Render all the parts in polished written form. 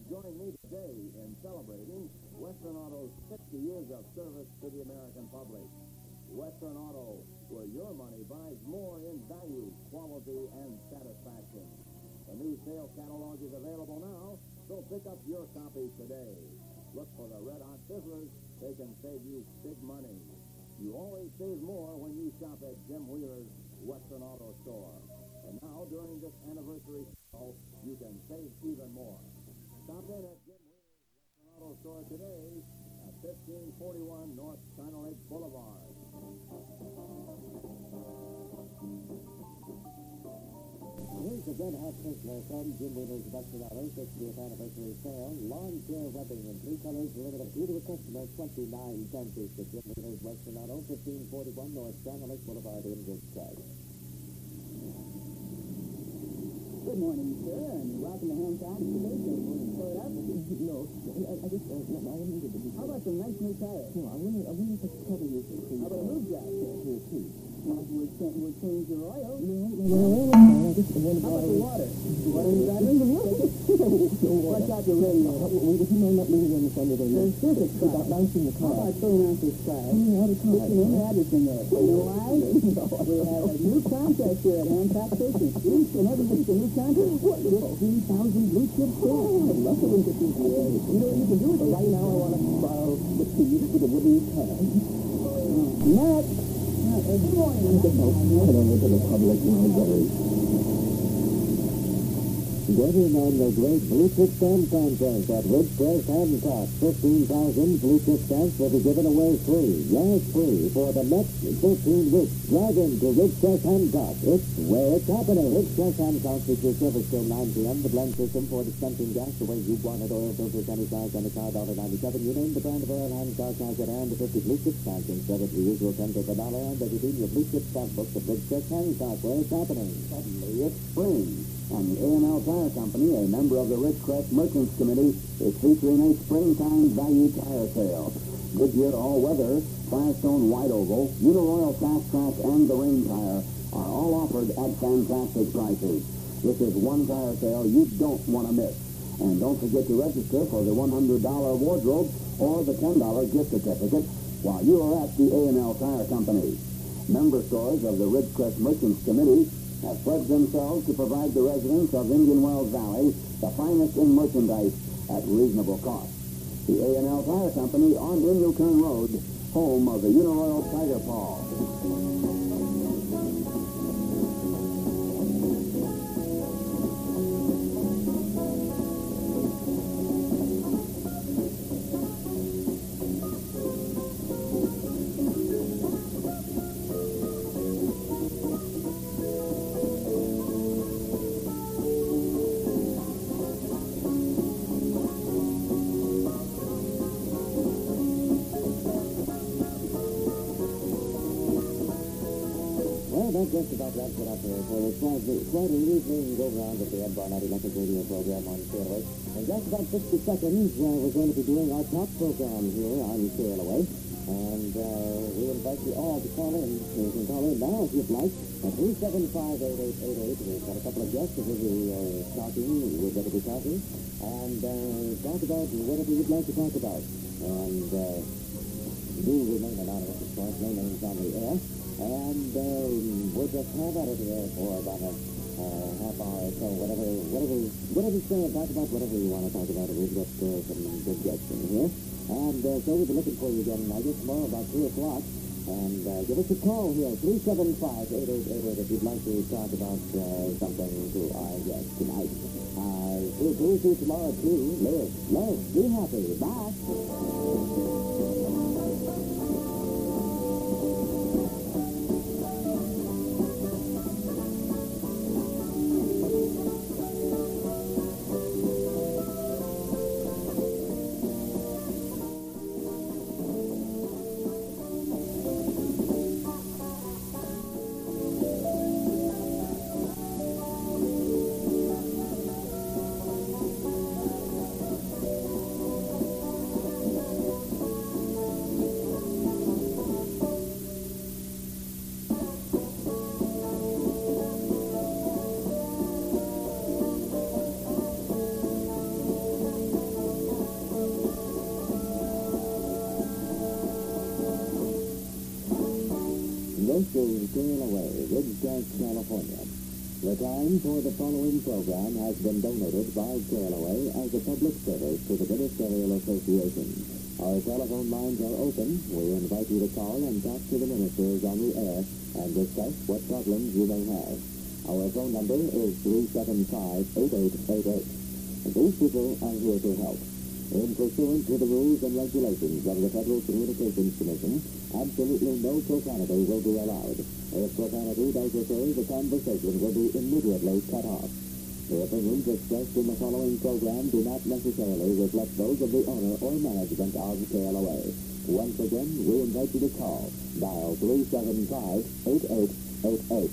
join me today in celebrating Western Auto's 60 years of service to the American public. Western Auto, where your money buys more in value, quality, and satisfaction. The new sales catalog is available now, so pick up your copy today. Look for the Red Hot Sizzlers. They can save you big money. You always save more when you shop at Jim Wheeler's Western Auto Store. And now, during this anniversary sale, you can save even more. Stop in at Jim Wheeler's Western Auto Store today at 1541 North China Lake Boulevard. Here's the Red Hot Sizzler from Jim Wheeler's Western Auto 60th anniversary sale. Lawn care rubbing in 3 colors delivered to a customer 29 cents each at Jim Wheeler's Western Auto, 1541 North China Lake Boulevard in Detroit. Good morning, sir, and welcome to Hancock today. Pull it up? No, I just needed to be. How about some nice new tires? No, I wanted to cover you. How about a move job, sir? Here, please. We'll change your oil. No, I just want to How about the water? Water you got? Watch out your radio. Would you mind not leaving on the front of the There's physics without bouncing the car? How about filling out this car? Out of Put your name and address in there. You know why? We have a new contest here at Hancock Station. Each and every week a new contest. 15,000 blue chip shares. I'd love to look at these. You know what you can do with it? Right now, I want to borrow the keys to the wooden car. Next. Good morning. I don't look at the public library. Get in on the great blue chip stamp contest at Ridgecrest Hancock. 15,000 blue chip stamps will be given away free. Yes, free for the next 15 weeks. Drive into Ridgecrest Hancock. It's where it's happening. Ridgecrest Hancock features service till 9 p.m. The blend system for dispensing gas the way you want it. Oil filters any size and a car $1.97. You name the brand of oil Hancock has it, and the 50 blue chip stamps instead of the usual 10 for $1. And they redeem your blue chip stamp books at Ridgecrest Hancock, where it's happening. Suddenly, it's spring, and the A&L Tire Company, a member of the Ridgecrest Merchants Committee, is featuring a springtime value tire sale. Goodyear all-weather, Firestone wide oval, Uniroyal fast track, and the rain tire are all offered at fantastic prices. This is one tire sale you don't want to miss. And don't forget to register for the $100 wardrobe or the $10 gift certificate while you are at the A&L Tire Company. Member stores of the Ridgecrest Merchants Committee have pledged themselves to provide the residents of Indian Wells Valley the finest in merchandise at reasonable cost. The A&L Tire Company on Inyoturn Road, home of the Uniroyal Tiger Paw. That just about wraps it up here for the Friday evening go-round of the Ed Barnett Electric Radio program on Sailaway. In just about 60 seconds, we're going to be doing our top program here on Sailaway. And we invite you all to call in. You can call in now if you'd like at 375-8888. We've got a couple of guests that will be talking. We're going to be talking. And talk about whatever you'd like to talk about. And do remain anonymous, of course. No names on the air. And we'll just have at it here for about a half hour or so, whatever you say, talk about whatever you want to talk about. We've got some good guests in here. And so we'll be looking for you again, I guess, tomorrow about 3 o'clock. And give us a call here, 375-8888, if you'd like to talk about something to our guests tonight. We'll see you tomorrow, too. Live, love, be happy. Bye. This is Sail Away, Ridgecrest, California. The time for the following program has been donated by Sail Away as a public service to the Ministerial Association. Our telephone lines are open. We invite you to call and talk to the ministers on the air and discuss what problems you may have. Our phone number is 375-8888. These people are here to help. In pursuant to the rules and regulations of the Federal Communications Commission, absolutely no profanity will be allowed. If profanity does occur, the conversation will be immediately cut off. The opinions expressed in the following program do not necessarily reflect those of the owner or management of KLOA. Once again, we invite you to call. Dial 375-8888.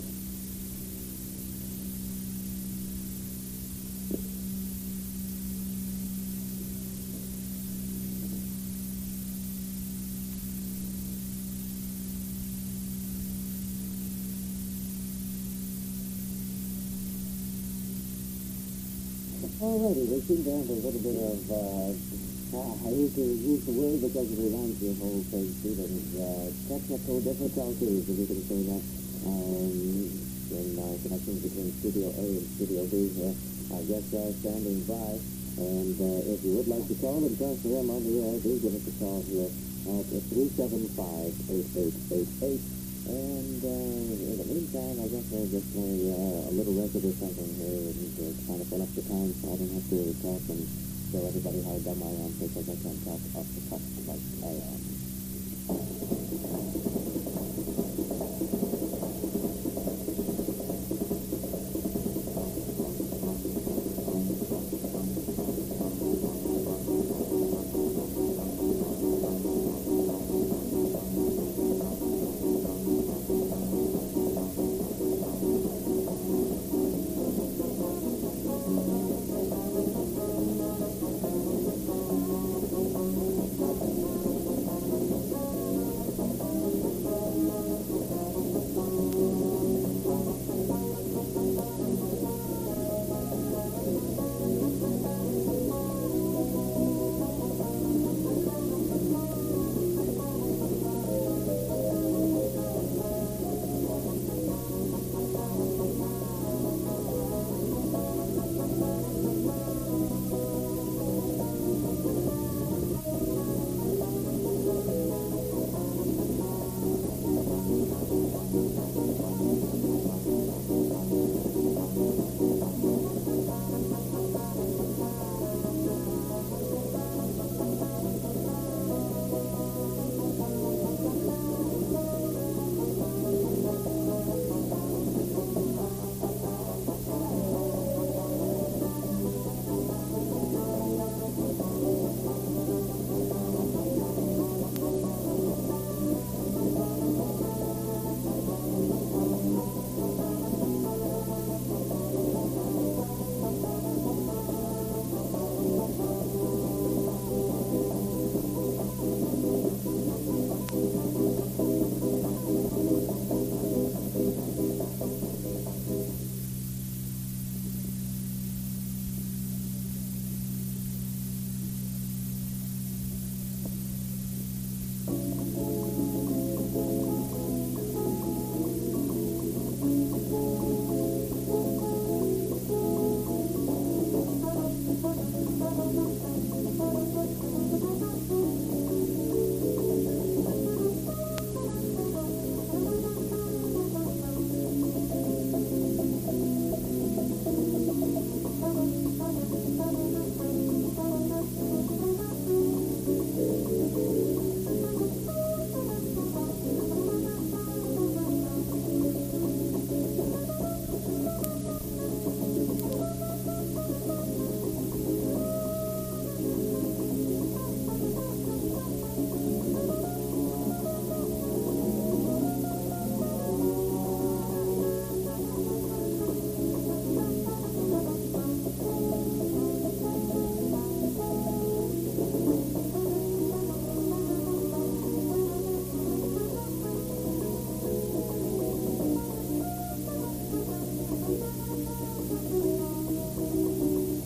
Alrighty, we seem to have a little bit of, I hate to use the word because it reminds me of old things, technical difficulties, if you can say that, in connection between Studio A and Studio B here. I guess standing by, and if you would like to call and talk to them on the air, do give us a call here at 375-8888. And in the meantime, I guess I'll just play a little record or something here and kind of fill up the time so I don't have to talk and show everybody how dumb I am because I can't talk off the cuff like I am.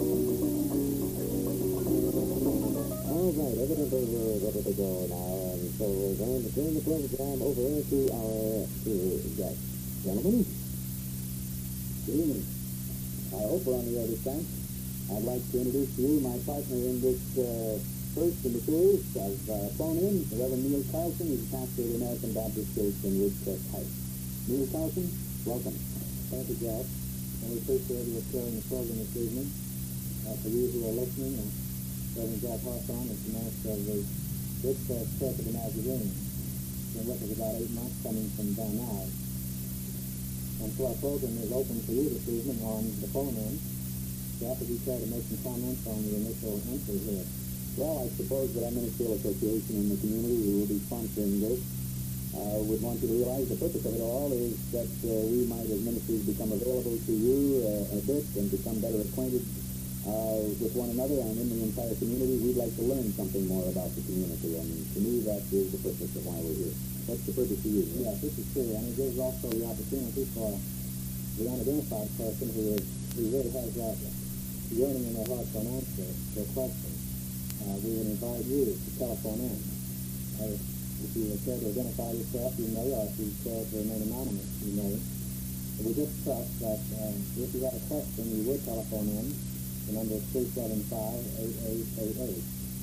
Ready to go now, and So we're going to turn the program over to our guest. Gentlemen? Good evening. I hope we're on the air this time. I'd like to introduce to you my partner in this first in the series. I've phoned in the Reverend Neil Carlson. He's pastor of the American Baptist Church in Ridgecrest Heights. Neil Carlson, welcome. Thank you, Jack. And we appreciate you carrying the program this evening. For you who are listening, Reverend Jack Hawthorne is the minister of the Ridgecrest Church of the Nazarene. Been with us about 8 months, coming from Van Nuys. And so our program is open for you this evening on the phone-in. Jack, would you care to make some comments on the initial entry here? Well, I suppose that our ministerial association in the community who will be sponsoring this would want you to realize the purpose of it all is that we might, as ministers, become available to you a bit and become better acquainted with one another, and in the entire community. We'd like to learn something more about the community, and to me that is the purpose of why we're here. What's the purpose to you? Yeah, this is true, and it gives also the opportunity for the unidentified person who really has that yearning in their heart for an answer to a question. We would invite you to telephone in. If you would care to identify yourself, you may, or if you care to remain anonymous, you may. We just trust that if you have a question, you would telephone in. The number is 375-8888.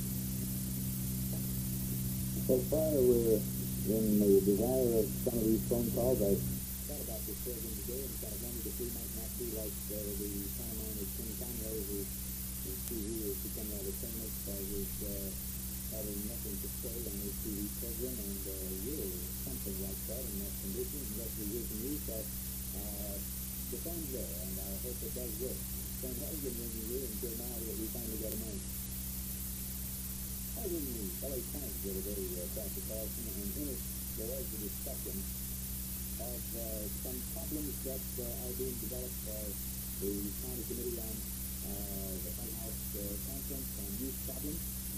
So far, we're in the desire of some of these phone calls. I thought about this program today and kind of wondered if we might not be like the pantomime of Tim Conway, who has become rather famous by his having nothing to say on his TV program, and really something like that in that condition. And what we hear from you, so the phone's there, and I hope it does work. The phone has been ringing you until now that we finally got a man. I was in the LA Times the other day, Dr. Carlson, and in it there was a discussion of some problems that are being developed by the County Committee on the White House Conference on Youth Problems.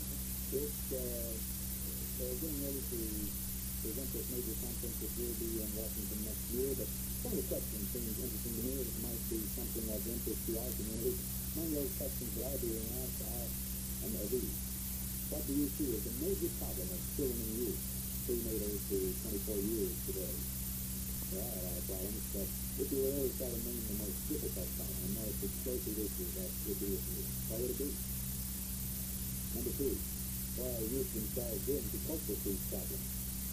They're getting ready to present this major conference that will be in Washington next year, but some of the questions seem interesting to me. It might be something of interest to our community. Among those questions that are being asked are these. What do you see as a major problem of children in youth, prenatal to 24 years today? There are a lot of problems, but if you were able to try to name the most difficult problem, the most explosive issue, that would be with you. What would it be? Number 2, what are youth themselves doing to cope with these problems?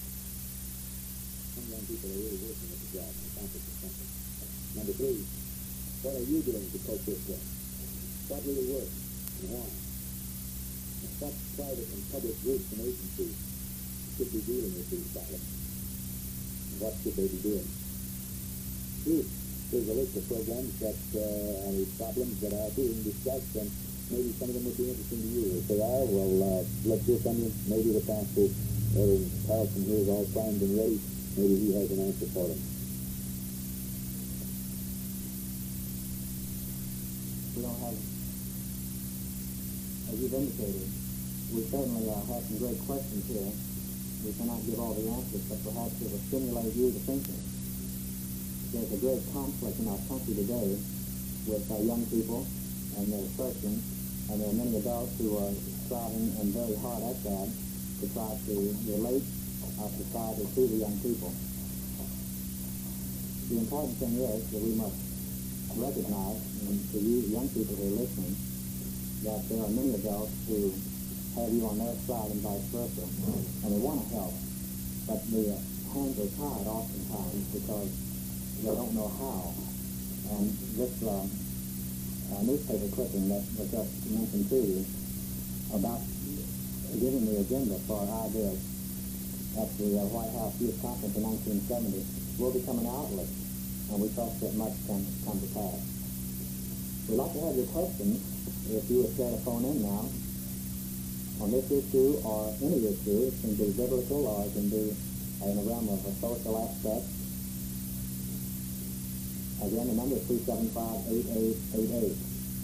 Some young people are really working at the job and accomplishing something. Number 3, what are you doing to cope with them? What really works and why? And what private and public groups and agencies should be dealing with these problems? And what should they be doing? Here's a list of programs that are these problems that are being discussed, and maybe some of them would be interesting to you. If they are, well, let's hear from you. Maybe the pastor, Carlson, here is all primed and ready. Maybe he has an answer for them. We don't have, as you've indicated, we certainly have some great questions here. We cannot give all the answers, but perhaps it will stimulate you to thinking. There's a great conflict in our country today with young people and their searching, and there are many adults who are striving and very hard at that to try to relate our society to the young people. The important thing is that we must recognize, and to you young people who are listening, that there are many adults who have you on their side and vice versa, and they want to help, but the hands are tied oftentimes because they don't know how. And this newspaper clipping that was just mentioned to you about giving the agenda for our ideas at the White House Youth Conference in 1970 will become an outlet, and we trust that much can come to pass. We'd like to have your questions, if you would care to phone in now, on this issue or any issue. It can be biblical or it can be in the realm of a social aspect. Again, the number is 375-8888.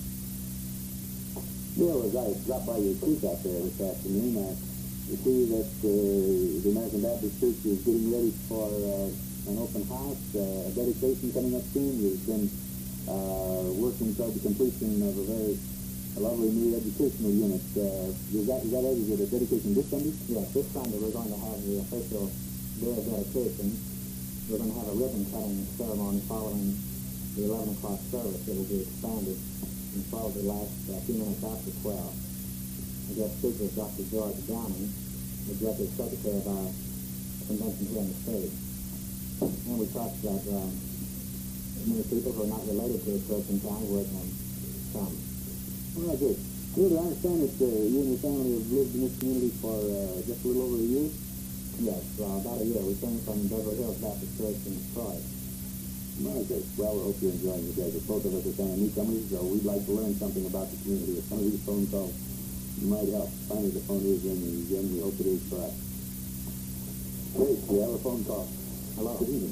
Neil, as I dropped by your creek out there this afternoon, you see that the American Baptist Church is getting ready for an open house, a dedication coming up soon. You've been working toward the completion of a very a lovely new educational unit. Is that right? Is it a dedication this Sunday? Yes, this Sunday we're going to have the official day of dedication. We're going to have a ribbon cutting ceremony following the 11 o'clock service. It will be expanded and probably last a few minutes after 12. The guest speaker is Dr. George Downing, the Executive Secretary of our convention here in the state. And we trust that many people who are not related to the church in town would come. Well, good. Good. I understand that you and your family have lived in this community for just a little over a year? Yes, about a year. We came from Beverly Hills Baptist Church in Detroit. Well, good. Well, we hope you're enjoying it, guys. Both of us are kind of newcomers, so we'd like to learn something about the community. If some of these phone calls might help. Finally, the phone is ringing again. We hope it is for us. Great. We have a phone call. Hello. Good evening.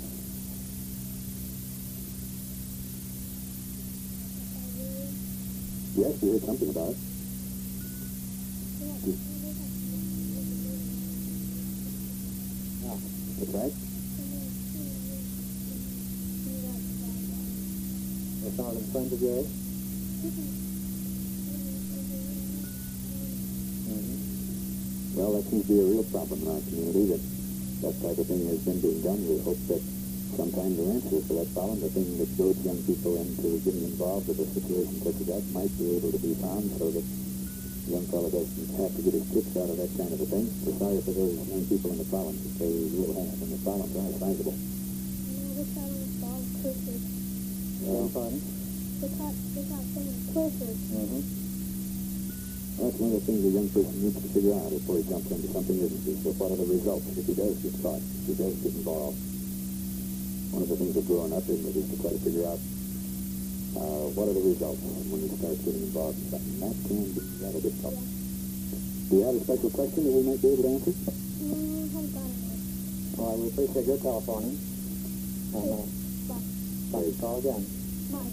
Yes, we heard something about it. That's right. Are some of them friends of yours? Well, that seems to be a real problem in our community, that type of thing has been being done. We hope that sometime the answer for that problem, the thing that goes young people into getting involved with a situation such as that, might be able to be found so that the young fellow doesn't have to get his kicks out of that kind of a thing. We're sorry for those young people in the problems that they will have, and the problems are sizable. We're trying to solve curses. Pardon? They got so many curses. That's one of the things a young person needs to figure out before he jumps into something, isn't he? So what are the results if he does get caught, if he does get involved? One of the things of growing up, isn't it, is to try to figure out what are the results when he starts getting involved in something. That can be rather difficult. Do you have a special question that we might be able to answer? Haven't got it. Well, we appreciate your telephoning. And please call again. Mike.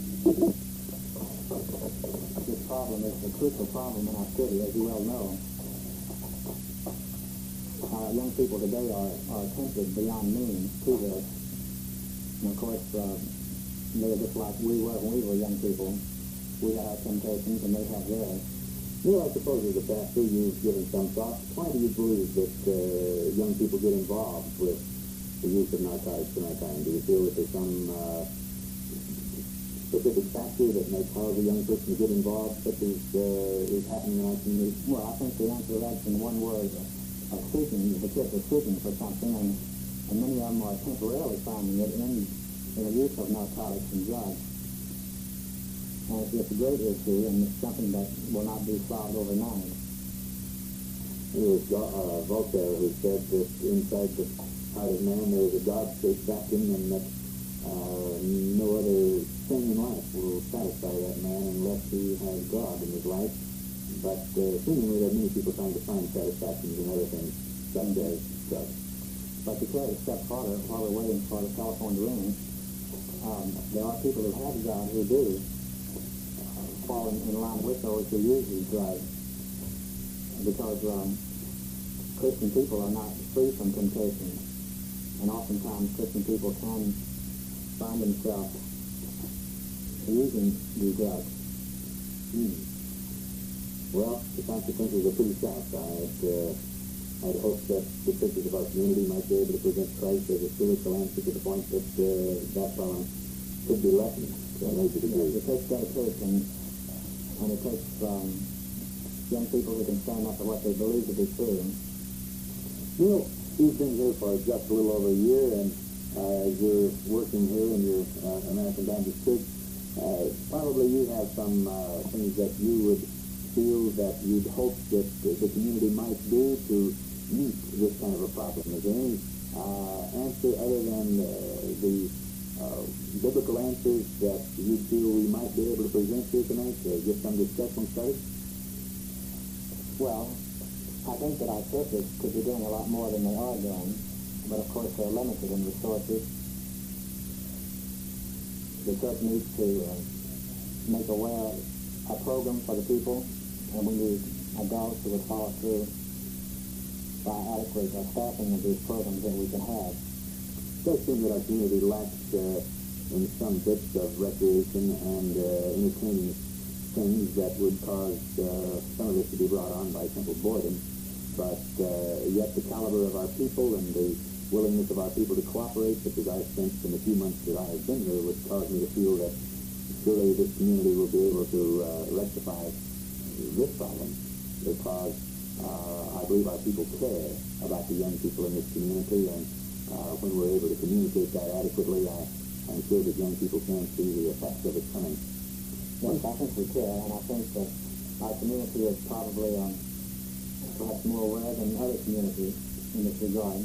This problem is a crucial problem in our city, as you well know. Young people today are tempted beyond means to this. And of course, they're just like we were when we were young people. We had our temptations and they have theirs. Well, I suppose as a pastor, you've given some thought. Why do you believe that young people get involved with the use of narcotics in our time? Do you feel that there's some specific factor that may cause a young person to get involved, such as is happening in our community? Well, I think the answer to that's in one word, of seeking. The kids are seeking for something, and many of them are temporarily finding it in the use of narcotics and drugs. And it's a great issue, and it's something that will not be solved overnight. It was Voltaire who said that inside the heart of man there is a God-shaped vacuum, and that no other thing in life will satisfy that man unless he has God in his life. But seemingly there are many people trying to find satisfactions in other things, such as drugs. But to carry a step farther, while we're waiting for the telephone to ring, there are people who have God who do fall in line with those who use these drugs, because Christian people are not free from temptation, and oftentimes Christian people can find themselves using these drugs. Well, the consequences are pretty sad. I'd hope that the churches of our community might be able to present Christ as a spiritual answer to the point that that problem could be lessened to a major degree. It takes dedication, and it takes young people who can stand up for what they believe to be true. Neil, you've been here for just a little over a year, and as you're working here in your American Baptist Church, probably you have some things that you would feel that you'd hope that the community might do to meet this kind of a problem. Is there any answer other than the biblical answers that you feel we might be able to present here tonight to get some discussion started? Well, I think that our churches could be doing a lot more than they are doing, but of course they're limited in resources. The church needs to make aware a program for the people, and we need adults who will follow through by adequate staffing of these programs that we can have. It does seem that our community lacks in some bits of recreation and entertaining things that would cause some of this to be brought on by simple boredom. But yet the caliber of our people and the willingness of our people to cooperate, such as I've sensed in the few months that I have been here, would cause me to feel that surely this community will be able to rectify this problem, because I believe our people care about the young people in this community, and when we're able to communicate that adequately, I'm sure that young people can see the effects of it coming. Yes, I think we care, and I think that our community is probably perhaps more aware than other communities in this regard.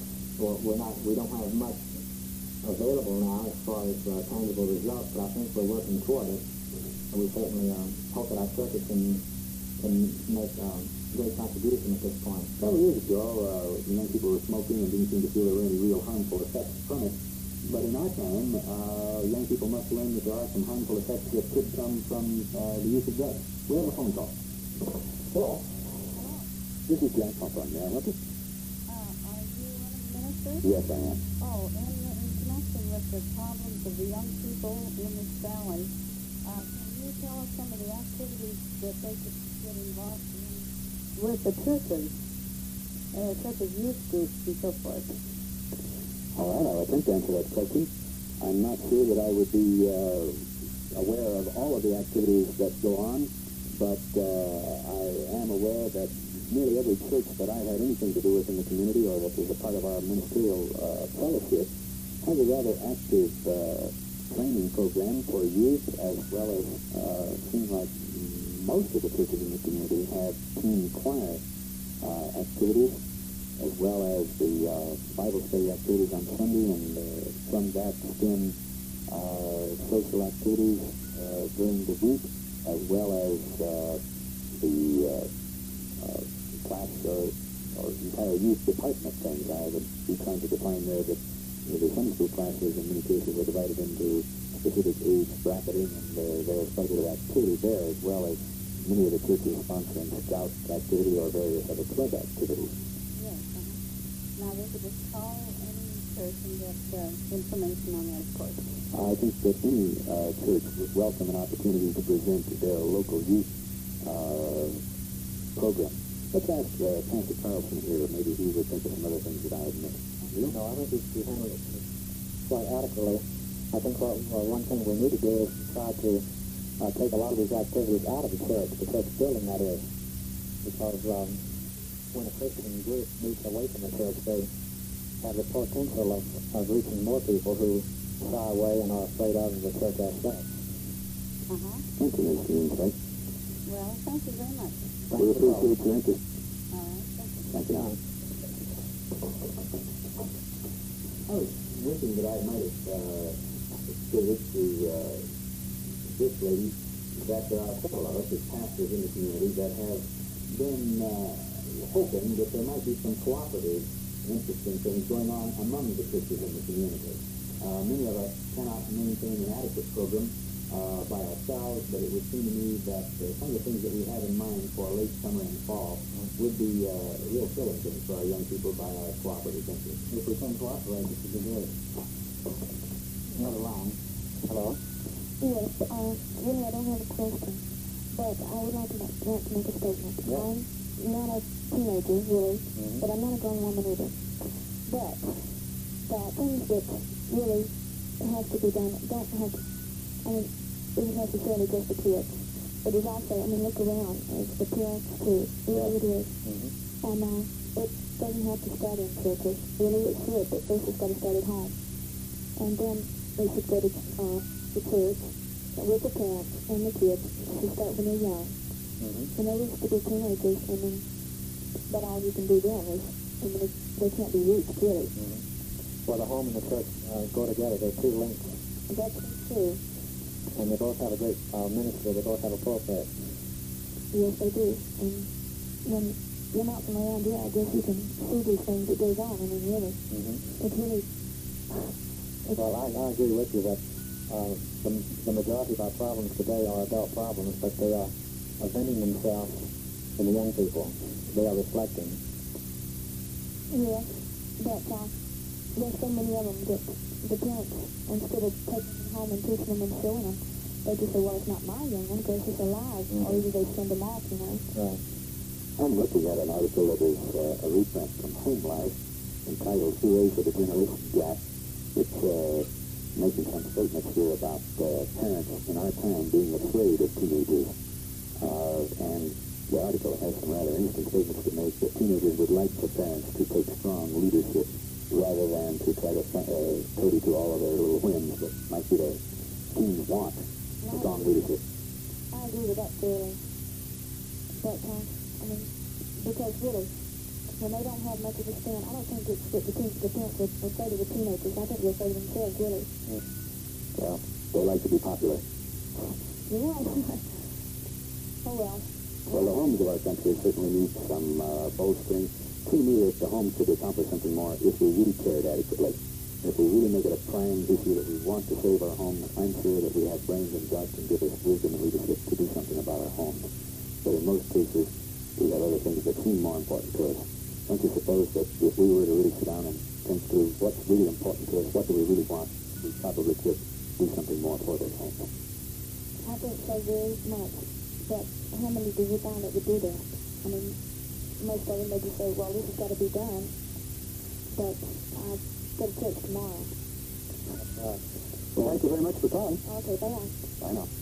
We don't have much available now as far as tangible results, but I think we're working toward it. And we certainly hope that our churches can make great contribution at this point. Several years ago, young people were smoking and didn't seem to feel there were any real harmful effects from it. But in our time, young people must learn that there are some harmful effects that could come from the use of drugs. We have a phone call. Hello. This is Jack Hopper. May I help you? Are you a minister? Yes, I am. Oh, in connection with the problems of the young people in this valley, can you tell us some of the activities that they could get involved in with the churches, such as youth groups and so forth? All right, I'll attempt to answer that question. I'm not sure that I would be aware of all of the activities that go on, but I am aware that nearly every church that I had anything to do with in the community, or that was a part of our ministerial fellowship, has a rather active training program for youth, as well as seems like most of the churches in the community have teen choir activities, as well as the Bible study activities on Sunday, and from that stem social activities during the week, as well as the class or entire youth department things. I would be trying to define there that the Sunday school classes in many cases are divided into specific age bracketing, and there's quite a bit of activity there, as well as many of the churches sponsoring scout activity or various other club activities. Yes. Now, they could just call any church and get information on that, of course. I think that any church would welcome an opportunity to present their local youth program. Let's ask Pastor Carlson here. Maybe he would think of some other things that I had missed. No, I think we handled it quite adequately. I think one thing we need to do is try to take a lot of these activities out of the church building, that is. Because when a Christian group meets away from the church, they have the potential of reaching more people who shy away and are afraid of the church ourselves. Thank you, Mr. Insight. Well, thank you very much. We appreciate your interest. All right, Thank thank you. you. I was wishing that I might have stated to this lady that there are several of us as pastors in the community that have been hoping that there might be some cooperative, interesting things going on among the churches in the community. Many of us cannot maintain an adequate program by ourselves, but it would seem to me that some of the things that we have in mind for late summer and fall would be real filling things for our young people by our cooperative interests. If we can cooperate, this would be good. Another line. Hello? Yes, really, I don't have a question, but I would like to make a statement. Yeah. I'm not a teenager, really, but I'm not a grown woman either. But things that really have to be done don't have to, isn't necessarily just the kids. It is also, look around. It's the parents, too. Really it is. And it doesn't have to start in churches. Really, it should, but first it's got to start at home. And then they should go to the church with the parents and the kids to start when they're young. When they reach to be teenagers, but all you can do then is, they can't be reached, really. Well, the home and the church go together. They're two links. That's true. And they both have a great ministry. They both have a pulpit. Yes, they do. And when you're not from around here, I guess you can see these things that goes on. Really, it's really... Well, I agree with you that the majority of our problems today are adult problems, but they are venting themselves in the young people. They are reflecting. Yes, but there's so many of them that the parents, instead of taking them home and teaching them and showing them, they just say, well, it's not my young one because it's alive, or either they send them off, you know. Right. I'm looking at an article that is a reprint from Home Life entitled Heroes of the Generation Gap. It's making some statements here about parents in our time being afraid of teenagers. And the article has some rather interesting statements to make that teenagers would like for parents to take strong leadership rather than to try to toady to all of their little whims that might be their teen want. Strong leadership. I agree with that feeling. But, I mean, because really, when they don't have much of a stand, I don't think it's that the parents are afraid of the teenagers. I think they're afraid of themselves, really. Well, they like to be popular. Yeah. Oh, well. Well, the homes of our country certainly need some bolstering. To me, the homes could accomplish something more if we really cared adequately. If we really make it a prime issue that we want to save our homes, I'm sure that we have brains and guts and give us wisdom and leadership to do something about our homes. But in most cases, we have other things that seem more important to us. Don't you suppose that if we were to really sit down and think through what's really important to us, what do we really want, we probably could do something more for those homes? I think so very much. But how many do you find that would do that? I mean, most of them, they just say, well, this has got to be done. But I'll go to church tomorrow. Well, thank you very much for calling. Okay, bye. Bye now.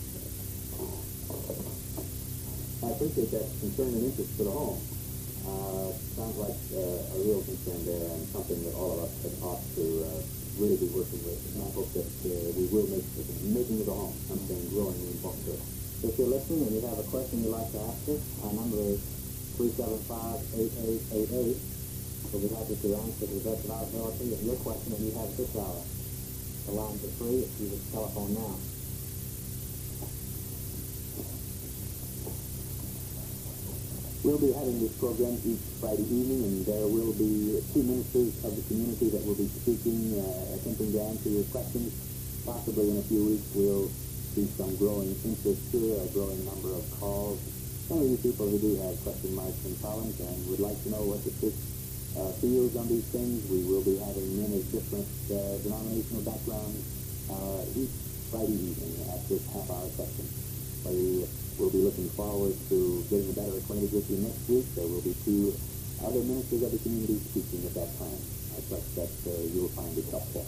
I appreciate that concern and interest for the home. Sounds like a real concern there and something that all of us ought to really be working with. And I hope that we will make the making of the home something growing and important to us. If you're listening and you have a question you'd like to ask us, our number is 375-8888. We'll be happy to answer to the best of our ability of your question that you have at this hour. The lines are free if you would telephone now. We'll be having this program each Friday evening, and there will be two ministers of the community that will be speaking, attempting to answer your questions. Possibly in a few weeks we'll see some growing interest here, a growing number of calls. Some of you people who do have question marks and columns and would like to know what the church feels on these things, we will be having men of different denominational backgrounds each Friday evening at this half-hour session. We will be looking forward to getting better acquainted with you next week. There will be two other ministers of the community speaking at that time. I trust that you will find it helpful.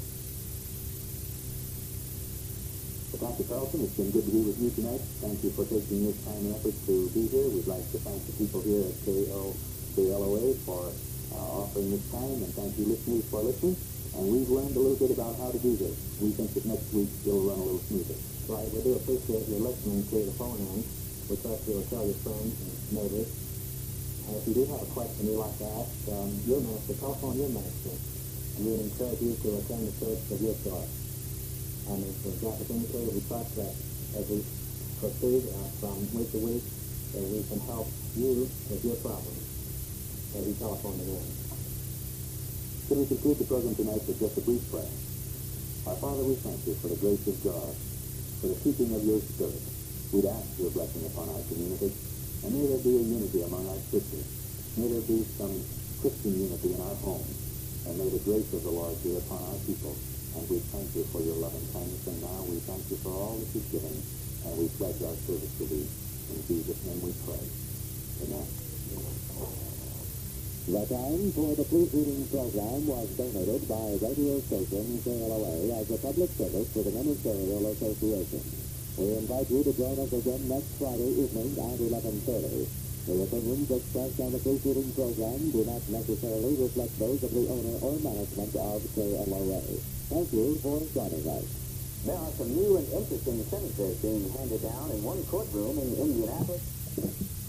Well, Dr. Carlson, it's been good to be with you tonight. Thank you for taking your time and effort to be here. We'd like to thank the people here at KLOA for offering this time, and thank you listeners for listening. And we've learned a little bit about how to do this. We think that next week it'll run a little smoother. Right, we do appreciate your listening to the phone in. We trust you'll tell your friends and neighbors. And if you do have a question you'd like to ask your minister, telephone your minister. And we would encourage you to attend the church of your choice. And as Dr. indicated, we trust that as we proceed from week to week, that we can help you with your problems as you telephone again. Should we conclude the program tonight with just a brief prayer? Our Father, we thank you for the grace of God, for the keeping of your Spirit. We'd ask your blessing upon our community, and may there be a unity among our sisters. May there be some Christian unity in our homes, and may the grace of the Lord be upon our people. And we thank you for your loving kindness, and now we thank you for all that you've given, and we pledge our service to thee. In Jesus' name we pray. Amen. The time for the proofreading program was donated by radio station KLOA as a public service to the Ministerial Association. We invite you to join us again next Friday evening at 11:30. The opinions expressed on the proofreading program do not necessarily reflect those of the owner or management of KLOA. Thank you for joining us. There are some new and interesting sentences being handed down in one courtroom in Indianapolis.